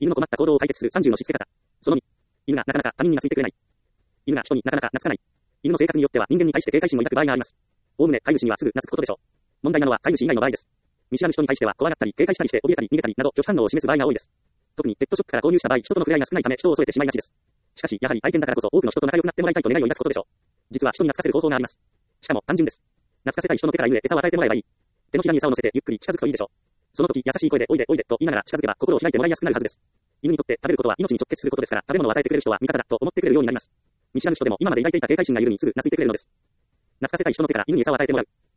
犬の困った行動を解決する30のしつけ方。その2。犬がなかなか他人に懐いてくれない。犬が人になかなか懐かない。犬の性格によっては人間に対して警戒心を抱く場合があります。おおむね飼い主にはすぐ懐くことでしょう。問題なのは飼い主以外の場合です。見知らぬ人に対しては怖がったり警戒したりして怯えたり逃げたりなど拒否反応を示す場合が多いです。特にペットショップから購入した場合、人との触れ合いが少ないため人を添えてしまいがちです。しかしやはり愛犬だからこそ多くの人と仲良くなってもらいたいと願いを抱くことでしょう。実は人に懐かせる方法があります。しかも単純です。懐かせたい人の手から犬へ餌を与えてもらえばいい。手のひらに餌を乗せてゆっくり近づくといいでしょう。その時優しい声でおいでおいでと言いながら近づけば心を開いてもらいやすくなるはずです。犬にとって食べることは命に直結することですから、食べ物を与えてくれる人は味方だと思ってくれるようになります。見知らぬ人でも今まで抱いていた警戒心がゆるにすぐ懐いてくれるのです。懐かせたい人の手から犬に餌を与えてもらう。